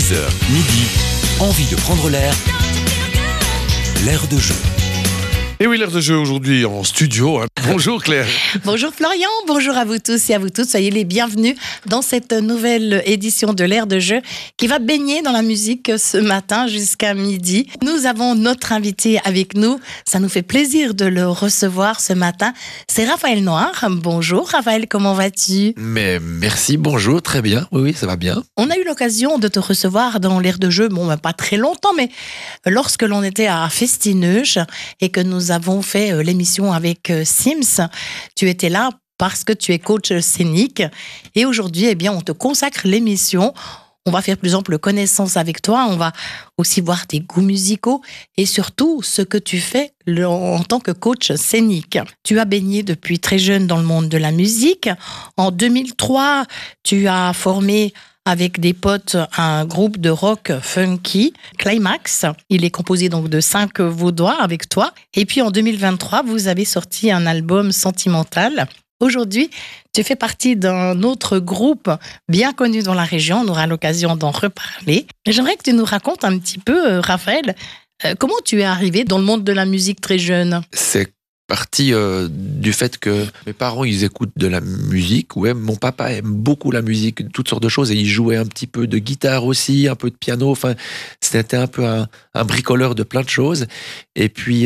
11h, midi, envie de prendre l'air, l'air de jeu. Et oui, l'air de jeu aujourd'hui en studio. Bonjour Claire. Bonjour Florian, bonjour à vous tous et à vous toutes. Soyez les bienvenus dans cette nouvelle édition de l'air de jeu qui va baigner dans la musique ce matin jusqu'à midi. Nous avons notre invité avec nous. Ça nous fait plaisir de le recevoir ce matin. C'est Raphaël Noir. Bonjour Raphaël, comment vas-tu ? Mais merci, bonjour, très bien. Oui, ça va bien. On a eu l'occasion de te recevoir dans l'air de jeu, pas très longtemps, mais lorsque l'on était à Festineuge et que nous avons fait l'émission avec Sims, tu étais là parce que tu es coach scénique et aujourd'hui, on te consacre l'émission. On va faire plus ample connaissance avec toi, on va aussi voir tes goûts musicaux et surtout ce que tu fais en tant que coach scénique. Tu as baigné depuis très jeune dans le monde de la musique. En 2003, tu as formé avec des potes un groupe de rock funky, Climax. Il est composé donc de 5 Vaudois avec toi. Et puis en 2023, vous avez sorti un album sentimental. Aujourd'hui, tu fais partie d'un autre groupe bien connu dans la région. On aura l'occasion d'en reparler. J'aimerais que tu nous racontes un petit peu, Raphaël, comment tu es arrivé dans le monde de la musique très jeune ? C'est parti du fait que mes parents, ils écoutent de la musique. Ouais, mon papa aime beaucoup la musique, toutes sortes de choses. Et il jouait un petit peu de guitare aussi, un peu de piano. Enfin, c'était un peu un bricoleur de plein de choses. Et puis,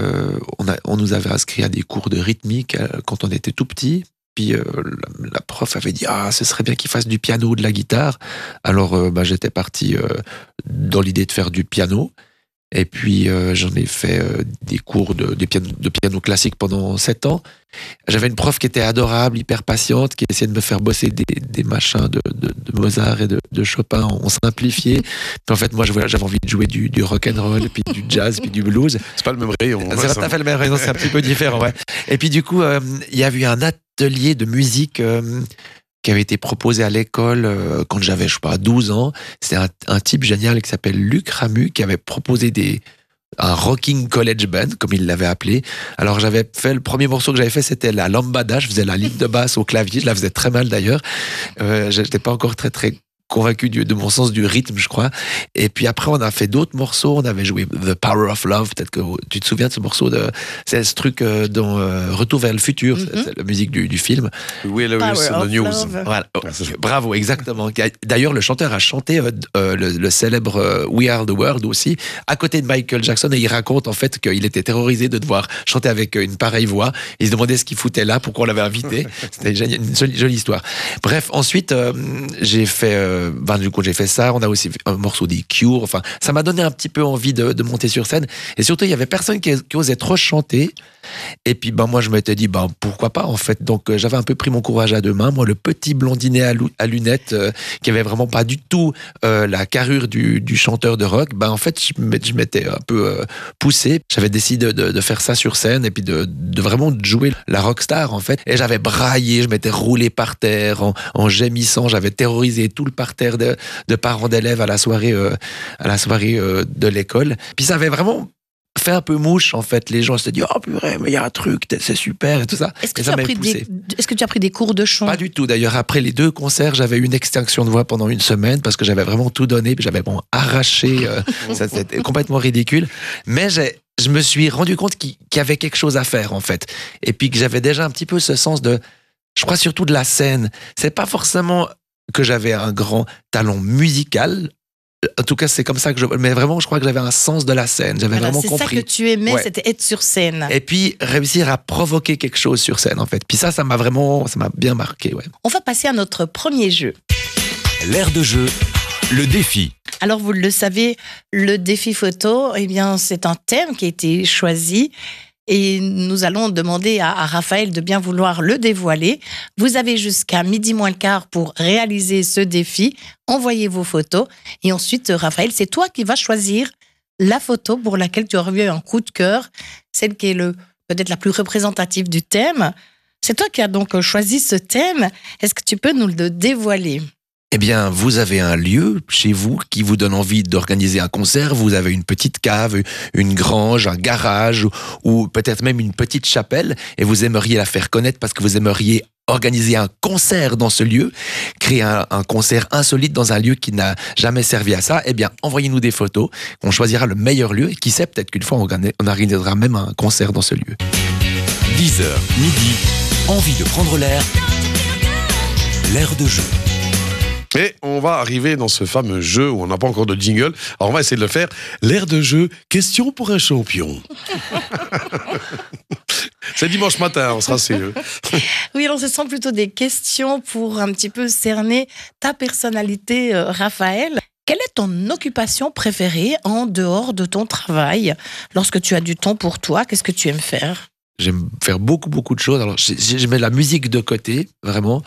on nous avait inscrit à des cours de rythmique quand on était tout petit. Puis la prof avait dit « Ah, ce serait bien qu'il fasse du piano ou de la guitare ». Alors, j'étais parti dans l'idée de faire du piano. Et puis, j'en ai fait des cours de piano classique pendant 7 ans. J'avais une prof qui était adorable, hyper patiente, qui essayait de me faire bosser des machins de Mozart et de Chopin en simplifié. Puis en fait, moi, j'avais envie de jouer du rock'n'roll, puis du jazz, puis du blues. C'est pas le même rayon. C'est pas tout à fait le même rayon, c'est un petit peu différent, ouais. Et puis du coup, il y avait eu un atelier de musique qui avait été proposé à l'école quand j'avais, 12 ans. C'était un type génial qui s'appelle Luc Ramu, qui avait proposé un rocking college band, comme il l'avait appelé. Alors j'avais fait, le premier morceau que j'avais fait, c'était la lambada. Je faisais la ligne de basse au clavier, je la faisais très mal d'ailleurs. J'étais pas encore très très convaincu de mon sens du rythme, je crois. Et puis après, on a fait d'autres morceaux. On avait joué The Power of Love. Peut-être que tu te souviens de ce morceau. C'est ce truc dans Retour vers le futur. C'est la musique du film. Will Lewis on the News. Voilà. Bravo, exactement. D'ailleurs, le chanteur a chanté le célèbre We Are the World aussi, à côté de Michael Jackson. Et il raconte en fait qu'il était terrorisé de devoir chanter avec une pareille voix. Il se demandait ce qu'il foutait là, pourquoi on l'avait invité. C'était une jolie histoire. Bref, ensuite, j'ai fait... du coup, j'ai fait ça. On a aussi fait un morceau des Cure. Enfin, ça m'a donné un petit peu envie de monter sur scène. Et surtout, il y avait personne qui osait trop chanter. Et puis, moi, je m'étais dit, pourquoi pas, en fait. Donc, j'avais un peu pris mon courage à deux mains. Moi, le petit blondinet à lunettes, qui avait vraiment pas du tout la carrure du chanteur de rock, en fait, je m'étais un peu poussé. J'avais décidé de faire ça sur scène et puis de vraiment jouer la rockstar, en fait. Et j'avais braillé, je m'étais roulé par terre en gémissant. J'avais terrorisé tout le parterre de parents d'élèves à la soirée de l'école. Puis ça avait vraiment fait un peu mouche, en fait. Les gens se dit, oh purée, mais il y a un truc, c'est super et tout ça. Est-ce que tu as pris des cours de chant ? Pas du tout. D'ailleurs, après les 2 concerts, j'avais eu une extinction de voix pendant une semaine parce que j'avais vraiment tout donné, puis j'avais arraché. C'était complètement ridicule. Mais je me suis rendu compte qu'il y avait quelque chose à faire, en fait. Et puis que j'avais déjà un petit peu ce sens je crois surtout de la scène. C'est pas forcément que j'avais un grand talent musical. En tout cas, c'est comme ça mais vraiment, je crois que j'avais un sens de la scène. J'avais vraiment compris. C'est ça que tu aimais, c'était être sur scène. Et puis, réussir à provoquer quelque chose sur scène, en fait. Puis ça m'a bien marqué, ouais. On va passer à notre premier jeu. L'air de jeu, le défi. Alors, vous le savez, le défi photo, c'est un thème qui a été choisi. Et nous allons demander à Raphaël de bien vouloir le dévoiler. Vous avez jusqu'à 12:15 pour réaliser ce défi. Envoyez vos photos. Et ensuite, Raphaël, c'est toi qui vas choisir la photo pour laquelle tu aurais eu un coup de cœur, celle qui est peut-être la plus représentative du thème. C'est toi qui as donc choisi ce thème. Est-ce que tu peux nous le dévoiler ? Eh bien, vous avez un lieu chez vous qui vous donne envie d'organiser un concert. Vous avez une petite cave, une grange, un garage ou peut-être même une petite chapelle et vous aimeriez la faire connaître parce que vous aimeriez organiser un concert dans ce lieu, créer un concert insolite dans un lieu qui n'a jamais servi à ça, eh bien, envoyez-nous des photos, on choisira le meilleur lieu, et qui sait, peut-être qu'une fois, on organisera même un concert dans ce lieu. 10h, midi, envie de prendre l'air, l'air de jeu. Et on va arriver dans ce fameux jeu où on n'a pas encore de jingle. Alors on va essayer de le faire. L'air de jeu, question pour un champion. C'est dimanche matin, on sera sérieux. Oui, alors ce sont plutôt des questions pour un petit peu cerner ta personnalité, Raphaël. Quelle est ton occupation préférée en dehors de ton travail? Lorsque tu as du temps pour toi, qu'est-ce que tu aimes faire? J'aime faire beaucoup de choses. Alors, je mets la musique de côté, vraiment.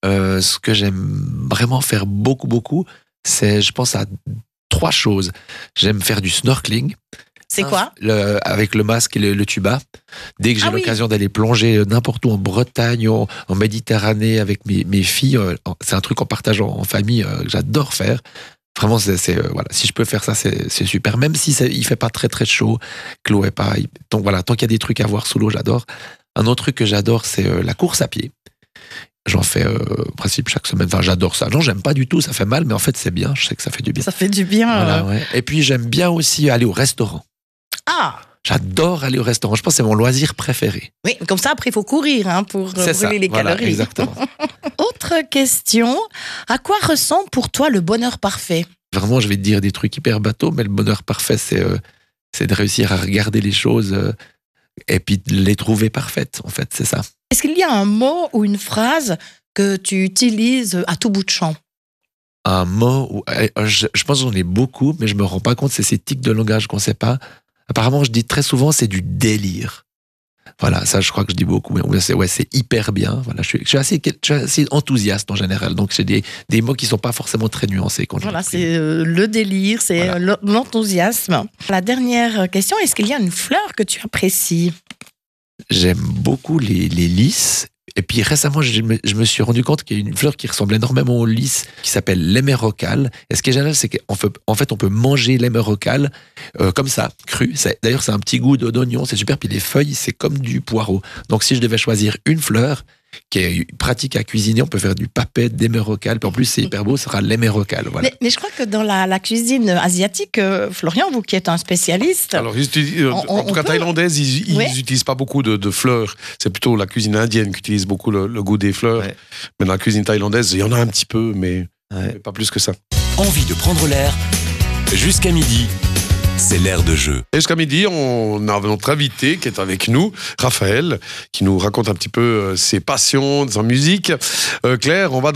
Ce que j'aime vraiment faire beaucoup, c'est, je pense à 3 choses. J'aime faire du snorkeling. C'est quoi? Avec le masque et le tuba. Dès que j'ai Ah oui. l'occasion d'aller plonger n'importe où en Bretagne, en Méditerranée avec mes filles, c'est un truc en partageant en famille que j'adore faire. Vraiment, voilà. Si je peux faire ça, c'est super. Même si il fait pas très chaud, que l'eau est pas. Donc voilà, tant qu'il y a des trucs à voir sous l'eau, j'adore. Un autre truc que j'adore, c'est la course à pied. J'en fais en principe chaque semaine. Enfin, j'adore ça. Non, j'aime pas du tout, ça fait mal, mais en fait, c'est bien. Je sais que ça fait du bien. Ça fait du bien. Voilà, ouais. Et puis, j'aime bien aussi aller au restaurant. Ah, J'adore aller au restaurant. Je pense que c'est mon loisir préféré. oui, comme ça, après, il faut courir pour C'est ça. brûler les Voilà, calories. exactement. Autre question, à quoi ressemble pour toi le bonheur parfait? Vraiment, je vais te dire des trucs hyper bateaux, mais le bonheur parfait, c'est de réussir à regarder les choses et puis de les trouver parfaites, en fait, c'est ça. Est-ce qu'il y a un mot ou une phrase que tu utilises à tout bout de champ? Un mot, je pense que j'en ai beaucoup, mais je me rends pas compte, c'est ces tics de langage qu'on sait pas. Apparemment, je dis très souvent, c'est du délire. Voilà, ça, je crois que je dis beaucoup. Mais c'est hyper bien. Voilà, je suis assez enthousiaste en général. Donc, c'est des mots qui sont pas forcément très nuancés. Quand Voilà, je c'est le délire, c'est Voilà. l'enthousiasme. La dernière question, est-ce qu'il y a une fleur que tu apprécies? J'aime beaucoup les lys. Et puis récemment, je me suis rendu compte qu'il y a une fleur qui ressemble énormément au lys, qui s'appelle l'hémérocale. Et ce qui est génial, c'est qu'en fait, on peut manger l'hémérocale comme ça, cru. D'ailleurs, c'est un petit goût d'oignon, c'est super. Puis les feuilles, c'est comme du poireau. Donc si je devais choisir une fleur qui est pratique à cuisiner, on peut faire du papet d'hémérocale. Puis en plus, c'est hyper beau, ce sera l'hémérocale. Voilà. Mais je crois que dans la cuisine asiatique, Florian, vous qui êtes un spécialiste, Alors, en tout cas, peut- thaïlandaise, ils Ouais. n'utilisent pas beaucoup de fleurs. C'est plutôt la cuisine indienne qui utilise beaucoup le goût des fleurs. Ouais. Mais dans la cuisine thaïlandaise, il y en a un petit peu, mais Ouais. pas plus que ça. Envie de prendre l'air, jusqu'à midi, c'est l'air de jeu. Et jusqu'à midi, on a notre invité qui est avec nous, Raphaël, qui nous raconte un petit peu ses passions, sa musique. Claire, on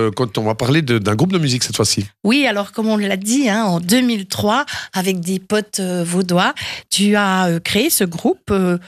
va parler d'un groupe de musique cette fois-ci. oui, alors comme on l'a dit, en 2003, avec des potes vaudois, tu as créé ce groupe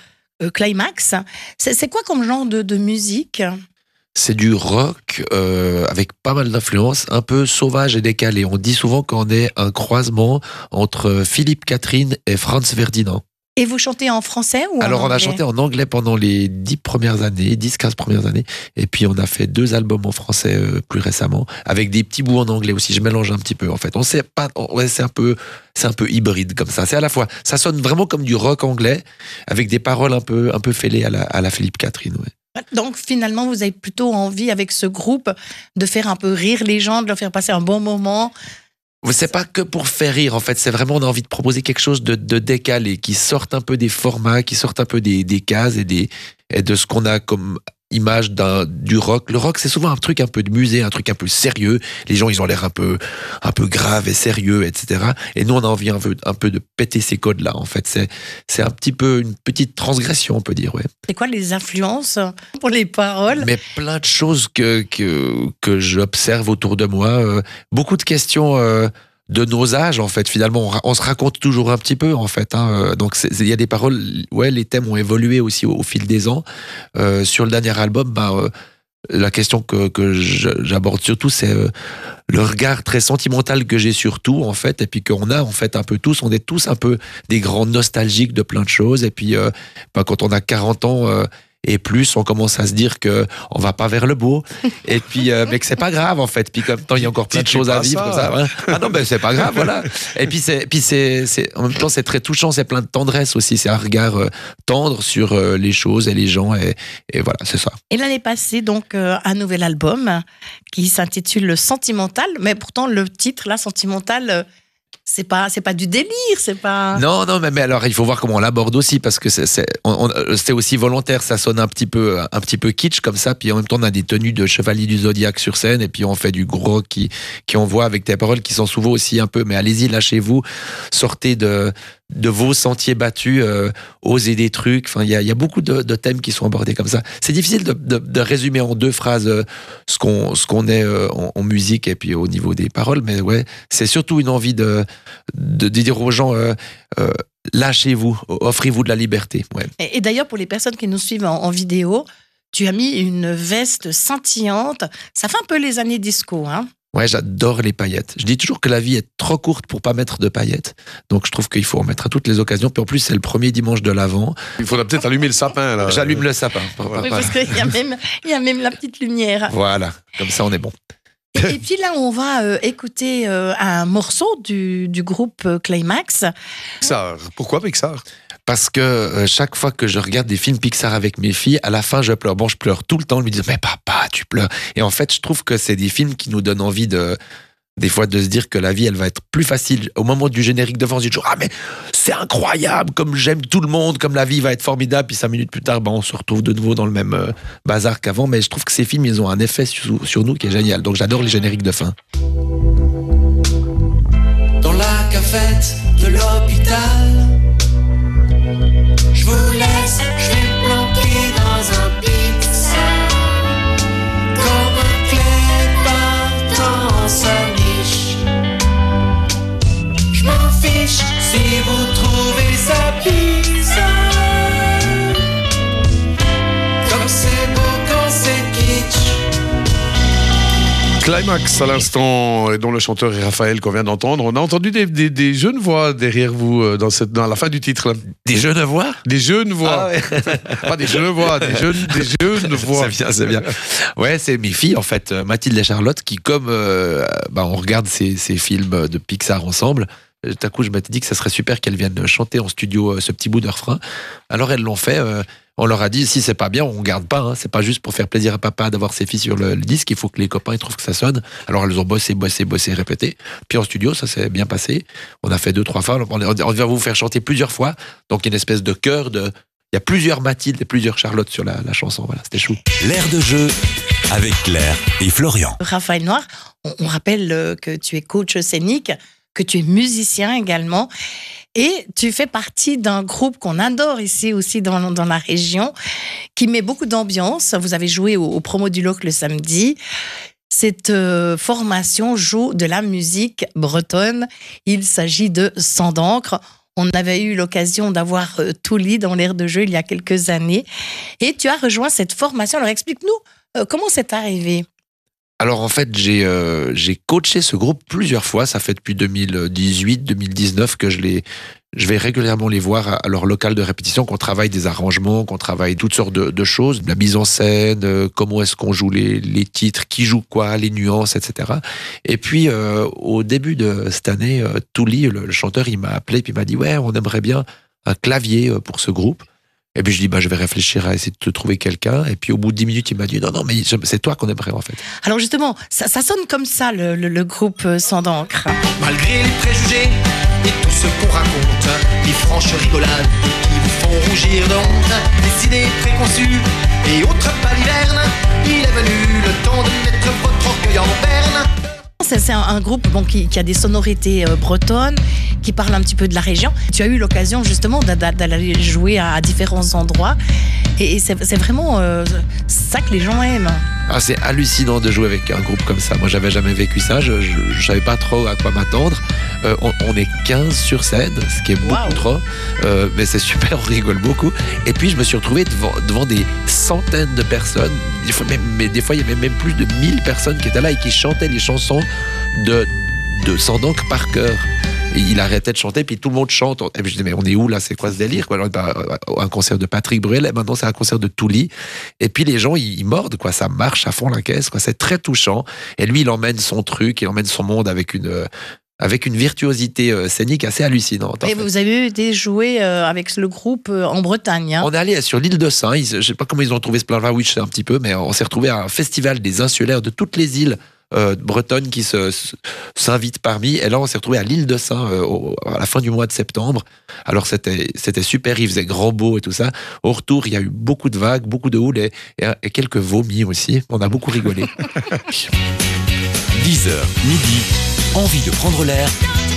Climax. C'est quoi comme genre de musique? C'est du rock avec pas mal d'influences, un peu sauvage et décalé. On dit souvent qu'on est un croisement entre Philippe Catherine et Franz Ferdinand. Et vous chantez en français ou Alors, en on a anglais? chanté en anglais pendant les 10 premières années, 10-15 premières années. Et puis, on a fait 2 albums en français plus récemment, avec des petits bouts en anglais aussi. Je mélange un petit peu, en fait. On sait pas, c'est un peu hybride comme ça. C'est à la fois, ça sonne vraiment comme du rock anglais, avec des paroles un peu fêlées à la Philippe Catherine, ouais. Donc finalement, vous avez plutôt envie avec ce groupe de faire un peu rire les gens, de leur faire passer un bon moment. C'est pas que pour faire rire, en fait. C'est vraiment, on a envie de proposer quelque chose de décalé, qui sorte un peu des formats, qui sorte un peu des cases et de ce qu'on a comme image du rock. Le rock, c'est souvent un truc un peu de musée, un truc un peu sérieux. Les gens, ils ont l'air un peu graves et sérieux, etc. Et nous, on a envie un peu de péter ces codes-là, en fait. C'est un petit peu une petite transgression, on peut dire, ouais. C'est quoi les influences pour les paroles? Mais plein de choses que j'observe autour de moi. Beaucoup de questions de nos âges, en fait. Finalement, on se raconte toujours un petit peu, en fait. Donc, il y a des paroles... Ouais, les thèmes ont évolué aussi au fil des ans. Sur le dernier album, la question que j'aborde surtout, c'est le regard très sentimental que j'ai sur tout, en fait, et puis qu'on a, en fait, un peu tous. On est tous un peu des grands nostalgiques de plein de choses. Et puis, quand on a 40 ans... et plus on commence à se dire que on va pas vers le beau, et puis mais que c'est pas grave en fait. Puis comme temps il y a encore plein de choses à vivre comme ça. Hein. Ah non, ben c'est pas grave, voilà. Et puis c'est en même temps c'est très touchant, c'est plein de tendresse aussi, c'est un regard tendre sur les choses et les gens, et voilà, c'est ça. Et l'année passée, donc, un nouvel album qui s'intitule Sentimental, mais pourtant le titre, là, Sentimental, c'est pas du délire, c'est pas... Non, mais alors il faut voir comment on l'aborde aussi, parce que c'est aussi volontaire, ça sonne un petit peu kitsch comme ça, puis en même temps on a des tenues de chevalier du Zodiaque sur scène, et puis on fait du gros qui envoie avec des paroles qui sont souvent aussi un peu, mais allez-y, lâchez-vous, sortez de vos sentiers battus, osez des trucs. Enfin, il y a beaucoup de thèmes qui sont abordés comme ça. C'est difficile de résumer en 2 phrases ce qu'on est en musique et puis au niveau des paroles, mais ouais, c'est surtout une envie de dire aux gens lâchez-vous, offrez-vous de la liberté. Ouais. Et d'ailleurs, pour les personnes qui nous suivent en vidéo, tu as mis une veste scintillante. Ça fait un peu les années disco, hein? Ouais, j'adore les paillettes. Je dis toujours que la vie est trop courte pour pas mettre de paillettes. Donc je trouve qu'il faut en mettre à toutes les occasions. Puis en plus, c'est le premier dimanche de l'Avent. Il faudra peut-être allumer le sapin, là. J'allume le sapin. Oui, parce qu'il y a même la petite lumière. Voilà, comme ça on est bon. Et puis là, on va écouter un morceau du groupe Climax. Pixar. Pourquoi Pixar? Parce que chaque fois que je regarde des films Pixar avec mes filles, à la fin, je pleure. Bon, je pleure tout le temps. Elles me disent « Mais papa, tu pleures !» Et en fait, je trouve que c'est des films qui nous donnent envie des fois de se dire que la vie, elle va être plus facile. Au moment du générique de fin, on se dit toujours « Ah, mais c'est incroyable, comme j'aime tout le monde, comme la vie va être formidable. » Puis 5 minutes plus tard, on se retrouve de nouveau dans le même bazar qu'avant. Mais je trouve que ces films, ils ont un effet sur nous qui est génial. Donc j'adore les génériques de fin. Dans la cafette de l'hôpital, je vous laisse, je vais me planquer dans un pizza, comme un clébard dans sa niche. Je m'en fiche si vous trouvez ça bizarre, comme c'est beau quand c'est kitsch. Climax à l'instant, dont le chanteur est Raphaël qu'on vient d'entendre. On a entendu des jeunes voix derrière vous dans la fin du titre. Là. Des jeunes voix? Des jeunes voix. Ah ouais. Pas des jeunes voix, des jeunes voix. C'est bien. Ouais, c'est mes filles en fait, Mathilde et Charlotte, qui comme on regarde ces films de Pixar ensemble. Tout à coup, je m'étais dit que ça serait super qu'elles viennent chanter en studio ce petit bout de refrain. Alors elles l'ont fait. On leur a dit, si c'est pas bien, on garde pas. Hein. C'est pas juste pour faire plaisir à papa d'avoir ses filles sur le disque. Il faut que les copains ils trouvent que ça sonne. Alors elles ont bossé, répété. Puis en studio, ça s'est bien passé. On a fait 2-3 fois. On va vous faire chanter plusieurs fois. Donc il y a une espèce de chœur de. Il y a plusieurs Mathilde et plusieurs Charlotte sur la chanson. Voilà, c'était chou. L'air de jeu avec Claire et Florian. Raphaël Noir, on rappelle que tu es coach scénique, que tu es musicien également. Et tu fais partie d'un groupe qu'on adore ici aussi dans la région, qui met beaucoup d'ambiance. Vous avez joué au Promo du Loc le samedi. Cette formation joue de la musique bretonne. Il s'agit de Sang d'encre. On avait eu l'occasion d'avoir Touli dans l'air de jeu il y a quelques années. Et tu as rejoint cette formation. Alors explique-nous comment c'est arrivé. Alors en fait, j'ai coaché ce groupe plusieurs fois. Ça fait depuis 2018-2019 que je vais régulièrement les voir à leur local de répétition, qu'on travaille des arrangements, qu'on travaille toutes sortes de choses, la mise en scène, comment est-ce qu'on joue les titres, qui joue quoi, les nuances, etc. Et puis au début de cette année, Touli, le chanteur, il m'a appelé puis il m'a dit « Ouais, on aimerait bien un clavier pour ce groupe ». Et puis je dis, je vais réfléchir à essayer de te trouver quelqu'un. Et puis au bout de 10 minutes, il m'a dit, non, mais c'est toi qu'on aimerait en fait. Alors justement, ça sonne comme ça, le groupe Sang d'encre. Malgré les préjugés et tout ce qu'on raconte, les franches rigolades qui vous font rougir de honte, les idées préconçues et autres balivernes, il est venu le temps de mettre votre orgueil en berne. C'est un groupe qui a des sonorités bretonnes, qui parle un petit peu de la région. Tu as eu l'occasion justement d'aller jouer à différents endroits et c'est vraiment ça que les gens aiment. Ah, c'est hallucinant de jouer avec un groupe comme ça. Moi, j'avais jamais vécu ça. Je savais pas trop à quoi m'attendre. On est 15 sur scène, ce qui est beaucoup trop. Mais c'est super, on rigole beaucoup. Et puis, je me suis retrouvé devant des centaines de personnes. Des fois, il y avait même plus de 1000 personnes qui étaient là et qui chantaient les chansons de Sang d'encre par cœur. il arrêtait de chanter, puis tout le monde chante. Et puis je dis, mais on est où là? C'est quoi ce délire, quoi? Alors, un concert de Patrick Bruel, et maintenant c'est un concert de Touli. Et puis les gens, ils mordent, quoi. Ça marche à fond la caisse, quoi. C'est très touchant. Et lui, il emmène son truc, il emmène son monde avec une virtuosité scénique assez hallucinante. Et vous avez été jouer avec le groupe en Bretagne. Hein. On est allé sur l'île de Saint. Je ne sais pas comment ils ont trouvé ce plan-là, oui, je sais un petit peu, mais on s'est retrouvé à un festival des insulaires de toutes les îles bretonnes qui s'invitent parmi. Et là, on s'est retrouvé à l'île de Saint à la fin du mois de septembre. Alors, c'était super. Il faisait grand beau et tout ça. Au retour, il y a eu beaucoup de vagues, beaucoup de houle et quelques vomis aussi. On a beaucoup rigolé. 10h, midi, envie de prendre l'air,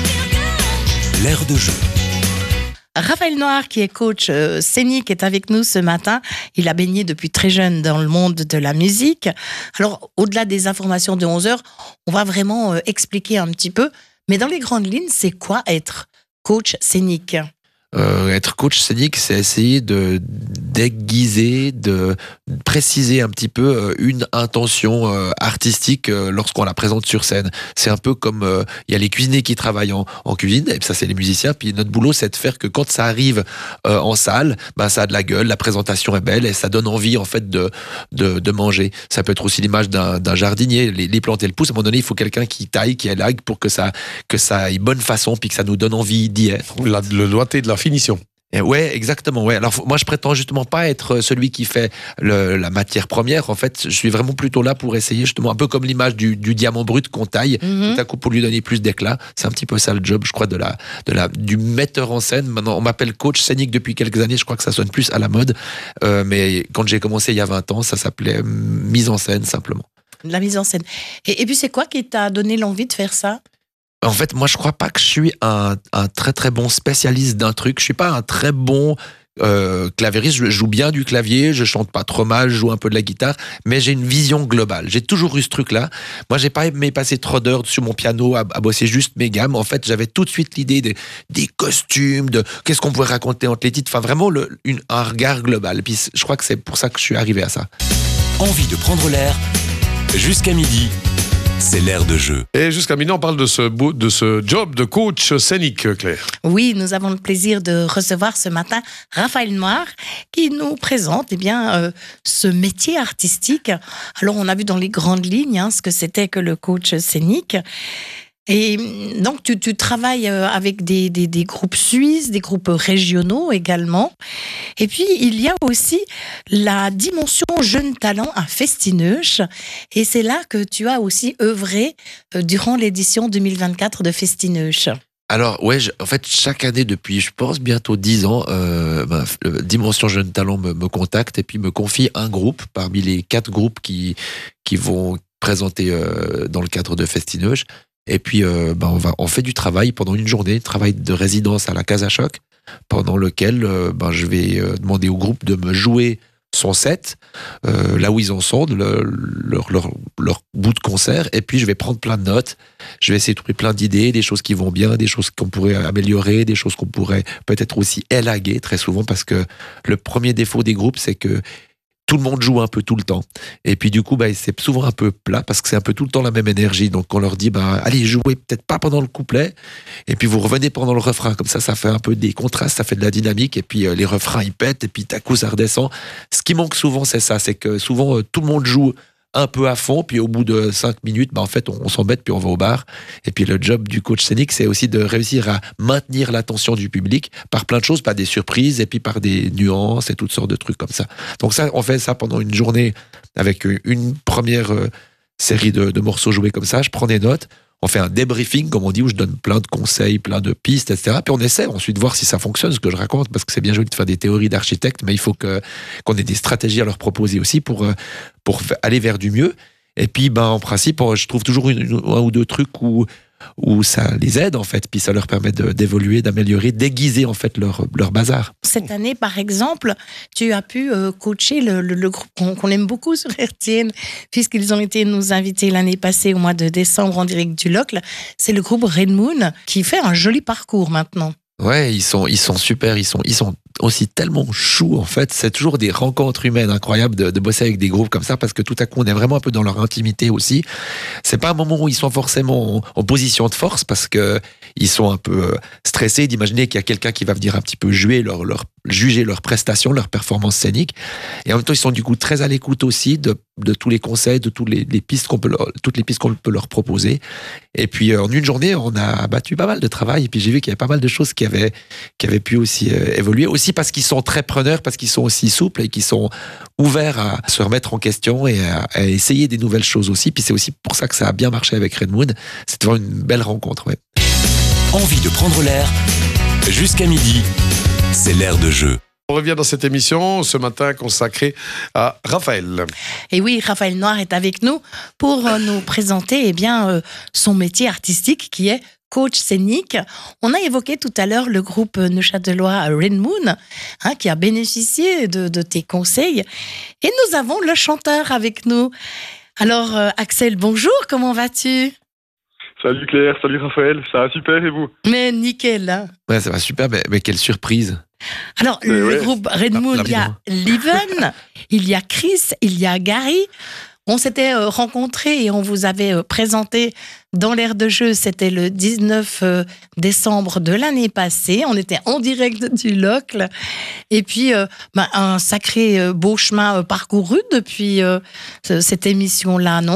l'air de jeu. Raphaël Noir, qui est coach scénique, est avec nous ce matin. Il a baigné depuis très jeune dans le monde de la musique. Alors, au-delà des informations de 11h, on va vraiment expliquer un petit peu. Mais dans les grandes lignes, c'est quoi être coach scénique ? Être coach scénique, c'est essayer de déguiser, de préciser un petit peu une intention artistique lorsqu'on la présente sur scène. C'est un peu comme il y a les cuisiniers qui travaillent en cuisine, et ça c'est les musiciens, puis notre boulot c'est de faire que quand ça arrive en salle, ça a de la gueule, la présentation est belle et ça donne envie en fait de manger. Ça peut être aussi l'image d'un jardinier, les plantes et le pouce. À un moment donné, il faut quelqu'un qui taille, qui élague pour que ça ait bonne façon, puis que ça nous donne envie d'y être. Le doigté de la finition. Ouais, exactement. Ouais. Alors moi, je prétends justement pas être celui qui fait la matière première. En fait, je suis vraiment plutôt là pour essayer justement, un peu comme l'image du diamant brut qu'on taille, tout à coup pour lui donner plus d'éclat. C'est un petit peu ça le job, je crois, du metteur en scène. Maintenant, on m'appelle coach scénique depuis quelques années. Je crois que ça sonne plus à la mode. Mais quand j'ai commencé il y a 20 ans, ça s'appelait mise en scène simplement. La mise en scène. Et puis c'est quoi qui t'a donné l'envie de faire ça ? En fait, moi, je crois pas que je suis un très très bon spécialiste d'un truc. Je suis pas un très bon clavieriste. Je joue bien du clavier, je chante pas trop mal, je joue un peu de la guitare, mais j'ai une vision globale. J'ai toujours eu ce truc-là. Moi, j'ai pas aimé passer trop d'heures sur mon piano à bosser juste mes gammes. En fait, j'avais tout de suite l'idée des costumes, de qu'est-ce qu'on pourrait raconter entre les titres. Enfin, vraiment un regard global. Et puis, je crois que c'est pour ça que je suis arrivé à ça. Envie de prendre l'air, jusqu'à midi. C'est l'air de jeu. Et jusqu'à maintenant, on parle de ce job de coach scénique, Claire. Oui, nous avons le plaisir de recevoir ce matin Raphaël Noir qui nous présente ce métier artistique. Alors, on a vu dans les grandes lignes ce que c'était que le coach scénique. Et donc, tu travailles avec des groupes suisses, des groupes régionaux également. Et puis, il y a aussi la dimension jeune talent à Festineuch. Et c'est là que tu as aussi œuvré durant l'édition 2024 de Festineuch. Alors, ouais, en fait, chaque année, depuis, je pense, bientôt 10 ans, Dimension Jeune Talent me contacte et puis me confie un groupe parmi les 4 groupes qui vont présenter dans le cadre de Festineuch. Et puis, on fait du travail pendant une journée, travail de résidence à la Casa Choc, pendant lequel je vais demander au groupe de me jouer son set, là où ils en sont, leur bout de concert, et puis je vais prendre plein de notes, je vais essayer de trouver plein d'idées, des choses qui vont bien, des choses qu'on pourrait améliorer, des choses qu'on pourrait peut-être aussi élaguer très souvent, parce que le premier défaut des groupes, c'est que tout le monde joue un peu tout le temps. Et puis du coup, c'est souvent un peu plat parce que c'est un peu tout le temps la même énergie. Donc on leur dit, allez, jouez peut-être pas pendant le couplet, et puis vous revenez pendant le refrain. Comme ça fait un peu des contrastes, ça fait de la dynamique, et puis les refrains, ils pètent, et puis d'un coup, ça redescend. Ce qui manque souvent, c'est ça, c'est que souvent, tout le monde joue un peu à fond, puis au bout de 5 minutes, en fait, on s'embête, puis on va au bar. Et puis le job du coach scénique, c'est aussi de réussir à maintenir l'attention du public par plein de choses, par des surprises, et puis par des nuances et toutes sortes de trucs comme ça. Donc ça, on fait ça pendant une journée avec une première série de morceaux joués comme ça. Je prends des notes, on fait un débriefing, comme on dit, où je donne plein de conseils, plein de pistes, etc. Puis on essaie ensuite de voir si ça fonctionne, ce que je raconte, parce que c'est bien joli de faire des théories d'architecte, mais il faut qu'on ait des stratégies à leur proposer aussi pour aller vers du mieux. Et puis, en principe, je trouve toujours un ou deux trucs où ça les aide, en fait, puis ça leur permet d'évoluer, d'améliorer, d'aiguiser, en fait, leur bazar. Cette année, par exemple, tu as pu coacher le groupe qu'on aime beaucoup sur RTN, puisqu'ils ont été nous invités l'année passée, au mois de décembre, en direct du Locle. C'est le groupe Red Moon qui fait un joli parcours maintenant. Ouais, ils sont super, ils sont aussi tellement chou, en fait. C'est toujours des rencontres humaines incroyables de bosser avec des groupes comme ça, parce que tout à coup, on est vraiment un peu dans leur intimité aussi. C'est pas un moment où ils sont forcément en position de force, parce que ils sont un peu stressés d'imaginer qu'il y a quelqu'un qui va venir un petit peu juger leurs prestations, leurs performances scéniques. Et en même temps, ils sont du coup très à l'écoute aussi de tous les conseils, de toutes les pistes qu'on peut leur proposer. Et puis, en une journée, on a battu pas mal de travail. Et puis, j'ai vu qu'il y avait pas mal de choses qui avaient pu aussi évoluer. Aussi parce qu'ils sont très preneurs, parce qu'ils sont aussi souples et qu'ils sont ouverts à se remettre en question et à essayer des nouvelles choses aussi. Puis, c'est aussi pour ça que ça a bien marché avec Red Moon. C'était vraiment une belle rencontre, ouais. Envie de prendre l'air, jusqu'à midi, c'est l'air de jeu. On revient dans cette émission ce matin consacrée à Raphaël. Et oui, Raphaël Noir est avec nous pour nous présenter son métier artistique qui est coach scénique. On a évoqué tout à l'heure le groupe neuchâtelois Red Moon, qui a bénéficié de tes conseils. Et nous avons le chanteur avec nous. Alors, Axel, bonjour, comment vas-tu ? Salut Claire, salut Raphaël, ça va super et vous ? Mais nickel, hein ? Ouais, ça va super, mais quelle surprise. Alors, le groupe Red Moon, il y a Leven, il y a Chris, il y a Gary. On s'était rencontrés et on vous avait présenté dans l'air de jeu, c'était le 19 décembre de l'année passée. On était en direct du Locle. Et puis, un sacré beau chemin parcouru depuis cette émission-là, non ?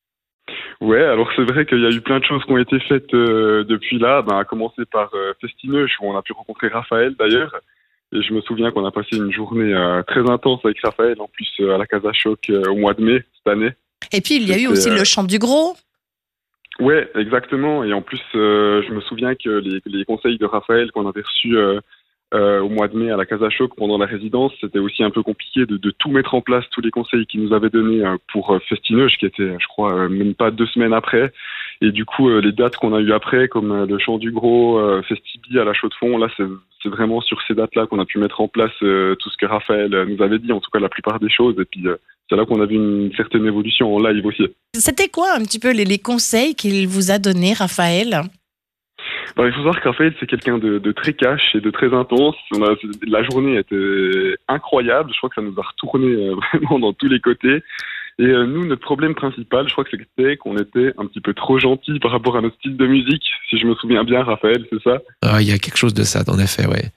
Ouais, alors c'est vrai qu'il y a eu plein de choses qui ont été faites depuis là, à commencer par Festineuch, où on a pu rencontrer Raphaël d'ailleurs. Et je me souviens qu'on a passé une journée très intense avec Raphaël, en plus à la Casa Choc au mois de mai cette année. Et puis il y a eu aussi le Chant du Gros. Ouais, exactement. Et en plus, je me souviens que les conseils de Raphaël qu'on avait reçus au mois de mai à la Casa Choc pendant la résidence, c'était aussi un peu compliqué de tout mettre en place, tous les conseils qu'il nous avait donnés pour Festineuch, qui était, je crois, même pas 2 semaines après. Et du coup, les dates qu'on a eues après, comme le Chant du Gros, Festibi à la Chaux-de-Fonds, là, c'est vraiment sur ces dates-là qu'on a pu mettre en place tout ce que Raphaël nous avait dit, en tout cas la plupart des choses. Et puis, c'est là qu'on a vu une certaine évolution en live aussi. C'était quoi un petit peu les conseils qu'il vous a donnés, Raphaël ? Il faut savoir que Raphaël, c'est quelqu'un de très cash et de très intense. La journée était incroyable. Je crois que ça nous a retourné vraiment dans tous les côtés. Et nous, notre problème principal, je crois que c'était qu'on était un petit peu trop gentils par rapport à notre style de musique. Si je me souviens bien, Raphaël, c'est ça ? Il y a quelque chose de ça, en effet, ouais.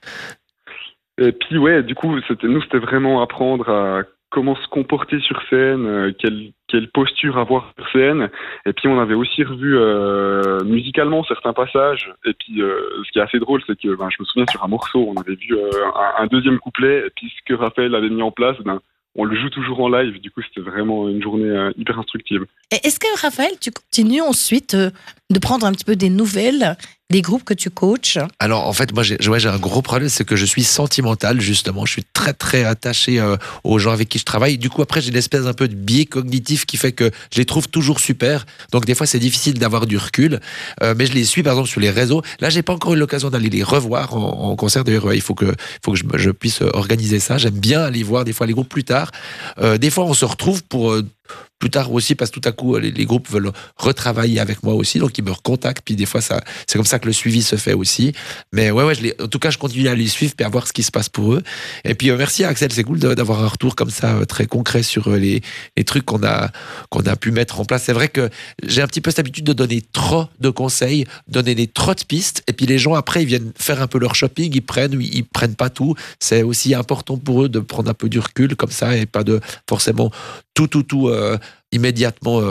Et puis, ouais, du coup, c'était vraiment apprendre à comment se comporter sur scène, quelle posture avoir sur scène. Et puis on avait aussi revu musicalement certains passages. Et puis ce qui est assez drôle, c'est que je me souviens sur un morceau, on avait vu un deuxième couplet, et puis ce que Raphaël avait mis en place, on le joue toujours en live. Du coup, c'était vraiment une journée hyper instructive. Et est-ce que Raphaël, tu continues ensuite de prendre un petit peu des nouvelles des groupes que tu coaches? Alors en fait, moi j'ai un gros problème, c'est que je suis sentimental justement. Je suis très très attaché aux gens avec qui je travaille. Du coup après j'ai une espèce un peu de biais cognitif qui fait que je les trouve toujours super. Donc des fois c'est difficile d'avoir du recul, mais je les suis par exemple sur les réseaux. Là j'ai pas encore eu l'occasion d'aller les revoir en concert. D'ailleurs il faut que je puisse organiser ça. J'aime bien aller voir des fois les groupes plus tard. Des fois on se retrouve pour plus tard aussi, parce que tout à coup les groupes veulent retravailler avec moi aussi, donc ils me recontactent, puis des fois c'est comme ça que le suivi se fait aussi. Mais ouais en tout cas je continue à les suivre et à voir ce qui se passe pour eux. Et puis merci Axel, c'est cool d'avoir un retour comme ça très concret sur les trucs qu'on a pu mettre en place. C'est vrai que j'ai un petit peu cette habitude de donner trop de conseils, donner des trop de pistes, et puis les gens après ils viennent faire un peu leur shopping, ils prennent pas tout. C'est aussi important pour eux de prendre un peu du recul comme ça, et pas de forcément tout immédiatement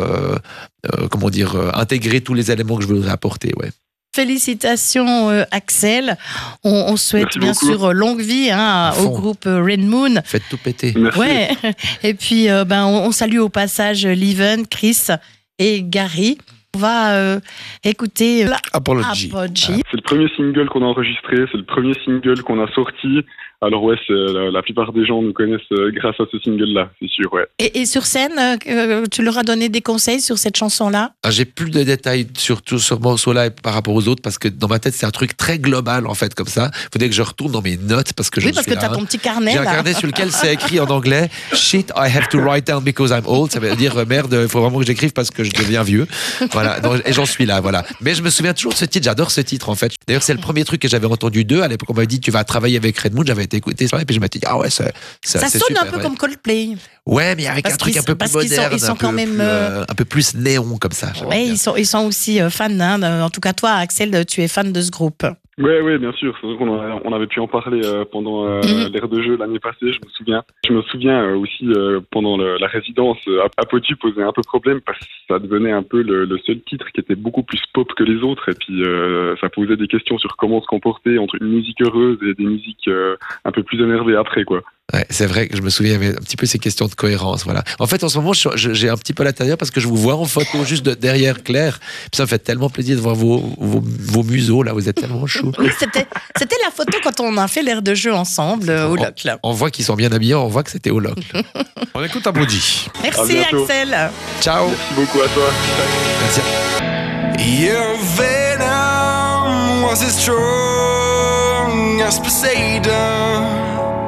intégrer tous les éléments que je voudrais apporter. Ouais. Félicitations Axel, on souhaite bien sûr longue vie au groupe Red Moon. Faites tout péter. Merci. Ouais. Et puis on salue au passage Leven, Chris et Gary. On va écouter Apology. C'est le premier single qu'on a enregistré, c'est le premier single qu'on a sorti. Alors ouais, la plupart des gens nous connaissent grâce à ce single-là, c'est sûr, ouais. Et sur scène, tu leur as donné des conseils sur cette chanson-là? J'ai plus de détails sur ce morceau-là par rapport aux autres, parce que dans ma tête, c'est un truc très global, en fait, comme ça. Il faudrait que je retourne dans mes notes, parce que tu as ton petit carnet. J'ai un carnet sur lequel c'est écrit en anglais « Shit, I have to write down because I'm old ». Ça veut dire « Merde, il faut vraiment que j'écrive parce que je deviens vieux ». Voilà, et j'en suis là, voilà. Mais je me souviens toujours de ce titre, j'adore ce titre, en fait. D'ailleurs, c'est le premier truc que j'avais entendu d'eux. À l'époque, on m'avait dit « Tu vas travailler avec Red Moon ». J'avais m'étais écouté ça, et puis je m'étais dit, ah ouais, c'est Ça sonne super, un peu ouais. comme Coldplay. Ouais, mais avec Parce un truc qu'ils- un peu plus parce qu'ils sont- moderne, ils sont un peu quand même, plus, un peu plus néon comme ça. j'aimerais Ouais, bien. ils sont aussi fans. Hein. En tout cas, toi, Axel, tu es fan de ce groupe. Ouais, bien sûr. C'est vrai on avait pu en parler pendant l'ère de jeu l'année passée, je me souviens. Je me souviens aussi pendant la résidence, Apotu posait un peu problème parce que ça devenait un peu le seul titre qui était beaucoup plus pop que les autres. Et puis ça posait des questions sur comment se comporter entre une musique heureuse et des musiques un peu plus énervées après, quoi. Ouais, c'est vrai que je me souviens, il y avait un petit peu ces questions de cohérence. Voilà. En fait, en ce moment, j'ai un petit peu à l'intérieur parce que je vous vois en photo juste derrière Claire. Puis ça me fait tellement plaisir de voir vos museaux, là. Vous êtes tellement chou. C'était la photo quand on a fait l'air de jeu ensemble au Loc. Là. On voit qu'ils sont bien habillés, on voit que c'était au Loc. là. On écoute Abodi. À Merci, bientôt. Axel. Ciao. Merci beaucoup à toi. Merci. Your venom was as strong as Poseidon.